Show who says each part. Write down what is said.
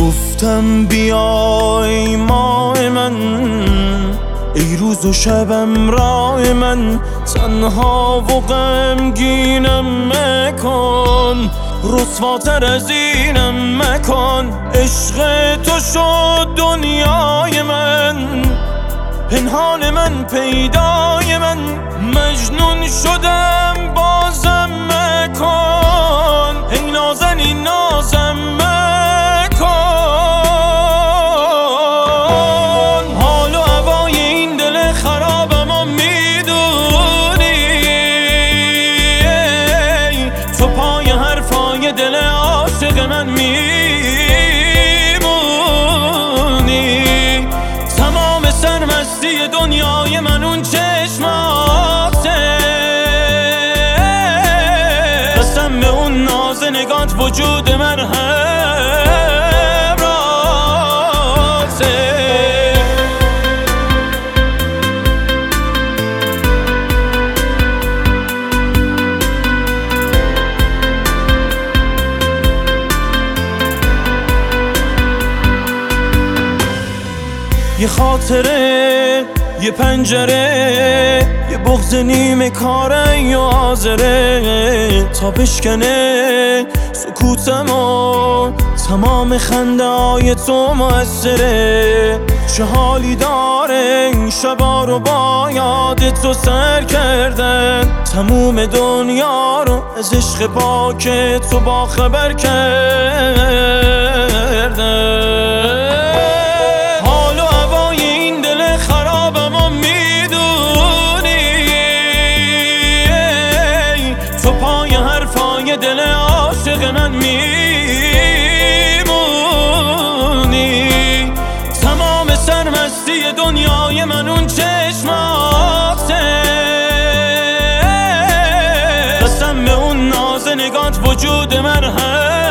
Speaker 1: گفتم بیای ماه من، ای روز و شبم راه من، تنها و غمگینم مکن، رسواتر از اینم مکن. عشق تو شد دنیای من، پنهان من پیدای من، مجنون شدم بازم مکن، ای نازنین نازم مکن. حال و هوای این دل خرابم و میدونی، تو پای حرفای دل عاشق من میمونی. تمام سرمستی دنیای من اون چشماته، قسم به اون ناز نگات وجود من همراهته. یه خاطره، یه پنجره، یه بغض نیمه کاره یا حاضره تا بشکنه سکوتمو. تمام خنده های تو مؤثره، چه حالی داره این شبا رو با یاد تو سر کردن. تموم دنیا رو از عشق پاک تو با خبر کردن. دل عاشق من میمونی. تمام سرمستی دنیای من اون چشماته، قسم به اون ناز نگات وجود من